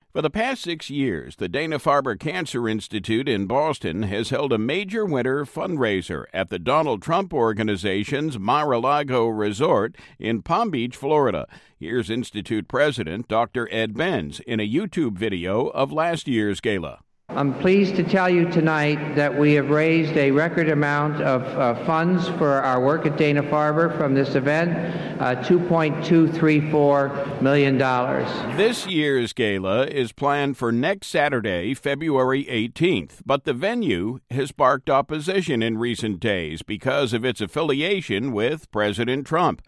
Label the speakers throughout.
Speaker 1: For the past 6 years, the Dana-Farber Cancer Institute in Boston has held a major winter fundraiser at the Donald Trump Organization's Mar-a-Lago Resort in Palm Beach, Florida. Here's Institute President Dr. Ed Benz in a YouTube video of last year's gala.
Speaker 2: I'm pleased to tell you tonight that we have raised a record amount of funds for our work at Dana-Farber from this event, $2.234 million.
Speaker 1: This year's gala is planned for next Saturday, February 18th, but the venue has sparked opposition in recent days because of its affiliation with President Trump.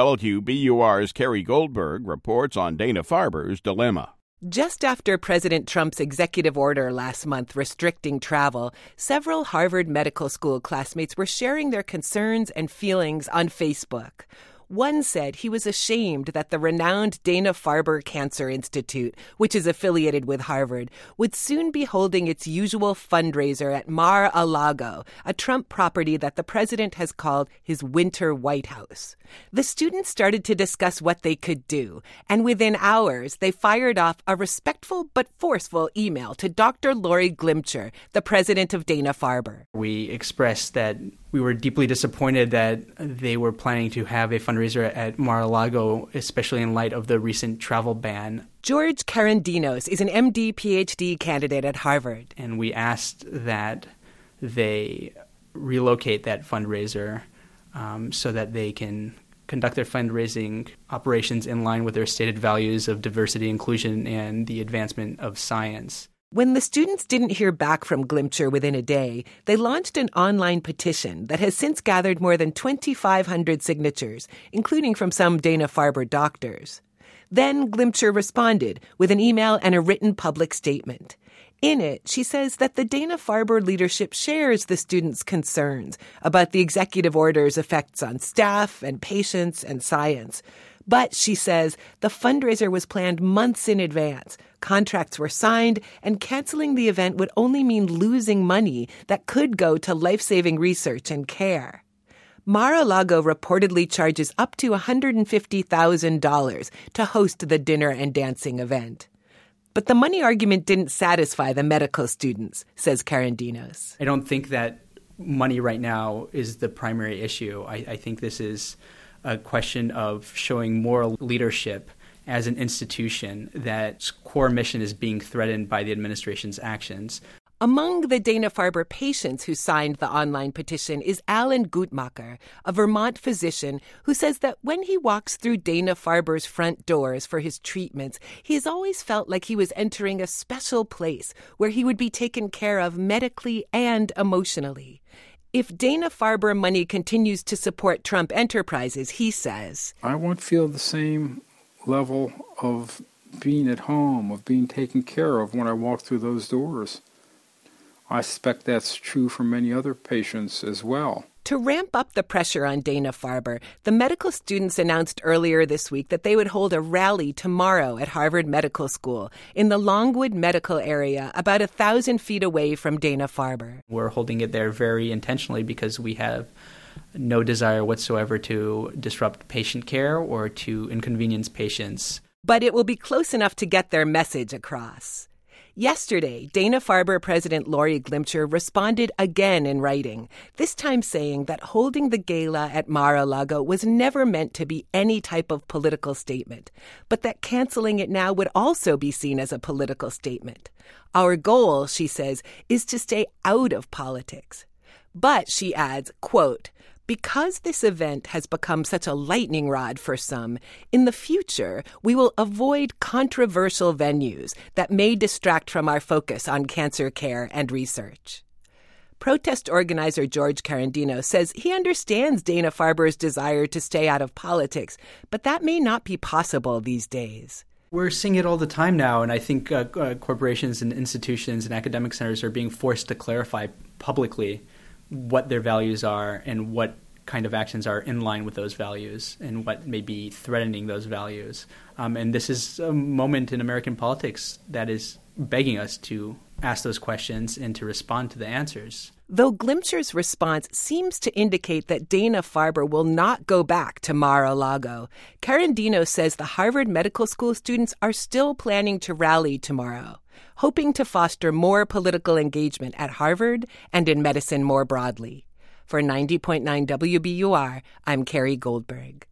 Speaker 1: WBUR's Kerry Goldberg reports on Dana-Farber's dilemma.
Speaker 3: Just after President Trump's executive order last month restricting travel, several Harvard Medical School classmates were sharing their concerns and feelings on Facebook. One said he was ashamed that the renowned Dana-Farber Cancer Institute, which is affiliated with Harvard, would soon be holding its usual fundraiser at Mar-a-Lago, a Trump property that the president has called his winter White House. The students started to discuss what they could do, and within hours, they fired off a respectful but forceful email to Dr. Lori Glimcher, the president of Dana-Farber.
Speaker 4: We expressed that we were deeply disappointed that they were planning to have a fundraiser at Mar-a-Lago, especially in light of the recent travel ban.
Speaker 3: George Karandinos is an MD, PhD candidate at Harvard.
Speaker 4: And we asked that they relocate that fundraiser so that they can conduct their fundraising operations in line with their stated values of diversity, inclusion, and the advancement of science.
Speaker 3: When the students didn't hear back from Glimcher within a day, they launched an online petition that has since gathered more than 2,500 signatures, including from some Dana-Farber doctors. Then Glimcher responded with an email and a written public statement. In it, she says that the Dana-Farber leadership shares the students' concerns about the executive order's effects on staff and patients and science. But, she says, the fundraiser was planned months in advance. Contracts were signed, and canceling the event would only mean losing money that could go to life-saving research and care. Mar-a-Lago reportedly charges up to $150,000 to host the dinner and dancing event. But the money argument didn't satisfy the medical students, says Karandinos.
Speaker 4: I don't think that money right now is the primary issue. I think this is a question of showing moral leadership as an institution that's core mission is being threatened by the administration's actions.
Speaker 3: Among the Dana-Farber patients who signed the online petition is Alan Gutmacher, a Vermont physician who says that when he walks through Dana-Farber's front doors for his treatments, he has always felt like he was entering a special place where he would be taken care of medically and emotionally. If Dana-Farber money continues to support Trump enterprises, he says,
Speaker 5: I won't feel the same level of being at home, of being taken care of when I walk through those doors. I suspect that's true for many other patients as well.
Speaker 3: To ramp up the pressure on Dana-Farber, the medical students announced earlier this week that they would hold a rally tomorrow at Harvard Medical School in the Longwood Medical area, about 1,000 feet away from Dana-Farber.
Speaker 4: We're holding it there very intentionally because we have no desire whatsoever to disrupt patient care or to inconvenience patients.
Speaker 3: But it will be close enough to get their message across. Yesterday, Dana-Farber President Lori Glimcher responded again in writing, this time saying that holding the gala at Mar-a-Lago was never meant to be any type of political statement, but that canceling it now would also be seen as a political statement. Our goal, she says, is to stay out of politics. But, she adds, quote, because this event has become such a lightning rod for some, in the future, we will avoid controversial venues that may distract from our focus on cancer care and research. Protest organizer George Karandinos says he understands Dana-Farber's desire to stay out of politics, but that may not be possible these days.
Speaker 4: We're seeing it all the time now, and I think corporations and institutions and academic centers are being forced to clarify publicly what their values are and what kind of actions are in line with those values and what may be threatening those values. And this is a moment in American politics that is begging us to ask those questions and to respond to the answers.
Speaker 3: Though Glimcher's response seems to indicate that Dana-Farber will not go back to Mar-a-Lago, Carandino says the Harvard Medical School students are still planning to rally tomorrow, hoping to foster more political engagement at Harvard and in medicine more broadly. For 90.9 WBUR, I'm Carrie Goldberg.